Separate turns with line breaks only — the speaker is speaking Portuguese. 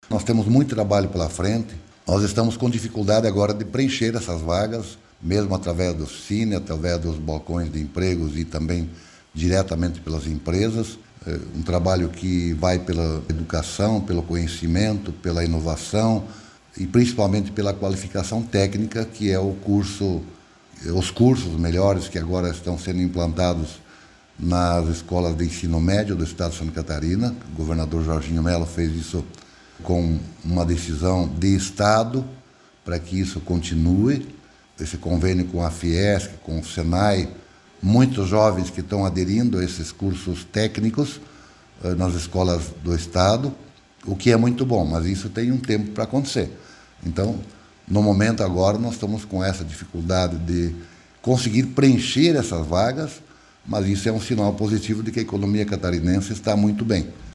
Nós temos muito trabalho pela frente. Nós estamos com dificuldade agora de preencher essas vagas, mesmo através do Cine, através dos balcões de empregos e também diretamente pelas empresas. Um trabalho que vai pela educação, pelo conhecimento, pela inovação e principalmente pela qualificação técnica, que é os cursos melhores que agora estão sendo implantados nas escolas de ensino médio do estado de Santa Catarina. O governador Jorginho Mello fez isso com uma decisão de estado para que isso continue. Esse convênio com a Fiesc, com o Senai, muitos jovens que estão aderindo a esses cursos técnicos nas escolas do estado, o que é muito bom, mas isso tem um tempo para acontecer. Então, no momento agora, nós estamos com essa dificuldade de conseguir preencher essas vagas, mas isso é um sinal positivo de que a economia catarinense está muito bem.